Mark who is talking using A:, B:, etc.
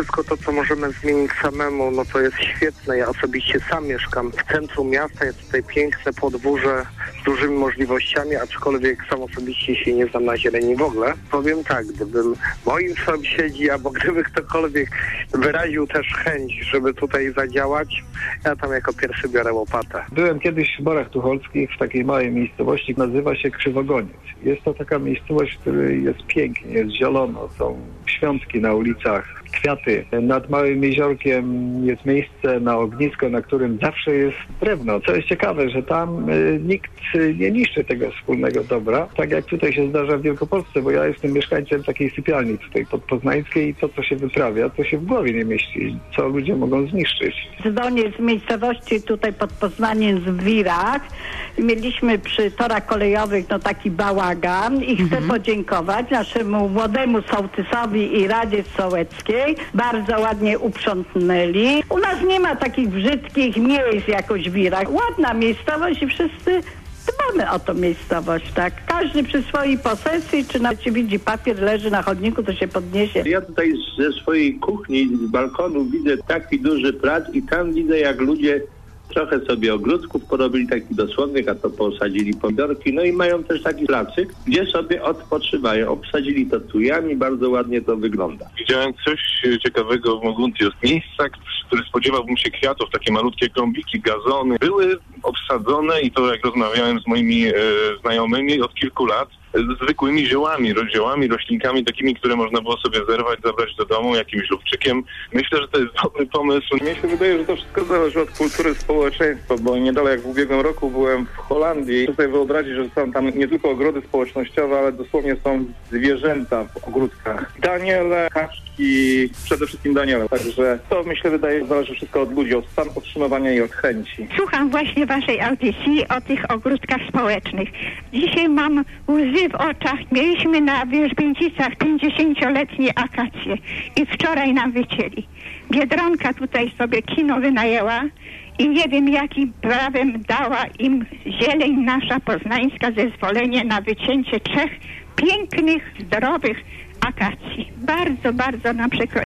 A: wszystko to, co możemy zmienić samemu, no to jest świetne. Ja osobiście sam mieszkam w centrum miasta, jest tutaj piękne podwórze z dużymi możliwościami, aczkolwiek sam osobiście się nie znam na zieleni w ogóle. Powiem tak, gdybym moim sąsiedzi, albo gdyby ktokolwiek wyraził też chęć, żeby tutaj zadziałać, ja tam jako pierwszy biorę łopatę.
B: Byłem kiedyś w Borach Tucholskich, w takiej małej miejscowości, nazywa się Krzywogoniec. Jest to taka miejscowość, w której jest pięknie, jest zielono, są świątki na ulicach, kwiaty. Nad małym jeziorkiem jest miejsce na ognisko, na którym zawsze jest drewno. Co jest ciekawe, że tam nikt nie niszczy tego wspólnego dobra, tak jak tutaj się zdarza w Wielkopolsce, bo ja jestem mieszkańcem takiej sypialni tutaj podpoznańskiej i to, co się wyprawia, to się w głowie nie mieści, co ludzie mogą zniszczyć.
C: Z miejscowości tutaj pod Poznaniem w Wirach mieliśmy przy torach kolejowych taki bałagan i chcę podziękować naszemu młodemu sołtysowi i Radzie Sołeckiej. Bardzo ładnie uprzątnęli. U nas nie ma takich brzydkich miejsc jakoś w Wirach. Ładna miejscowość i wszyscy dbamy o tą miejscowość, tak? Każdy przy swojej posesji, czy nawet się widzi papier leży na chodniku, to się podniesie.
D: Ja tutaj ze swojej kuchni, z balkonu widzę taki duży plac i tam widzę, jak ludzie trochę sobie ogródków porobili, taki dosłownych, a to posadzili pomidorki, no i mają też taki placyk, gdzie sobie odpoczywają. Obsadzili to tujami, bardzo ładnie to wygląda.
E: Widziałem coś ciekawego w Moguntius. Miejsca, w których spodziewałbym się kwiatów, takie malutkie klombiki, gazony, były obsadzone i to jak rozmawiałem z moimi znajomymi od kilku lat, zwykłymi ziołami, roślinkami takimi, które można było sobie zerwać, zabrać do domu, jakimś lubczykiem. Myślę, że to jest dobry pomysł.
F: Mnie się wydaje, że to wszystko zależy od kultury społeczeństwa, bo niedaleko jak w ubiegłym roku byłem w Holandii. Tutaj wyobrazić, że są tam nie tylko ogrody społecznościowe, ale dosłownie są zwierzęta w ogródkach. Daniele, kaczki, przede wszystkim daniele. Także to myślę wydaje, zależy wszystko od ludzi, od stanu podtrzymywania i od chęci.
G: Słucham właśnie waszej audycji o tych ogródkach społecznych. Dzisiaj mam łzy w oczach. Mieliśmy na Wierzbięcicach 50-letnie akacje i wczoraj nam wycięli. Biedronka tutaj sobie kino wynajęła i nie wiem jakim prawem dała im zieleń nasza poznańska zezwolenie na wycięcie 3 pięknych, zdrowych akacji. Bardzo, bardzo nam przykro.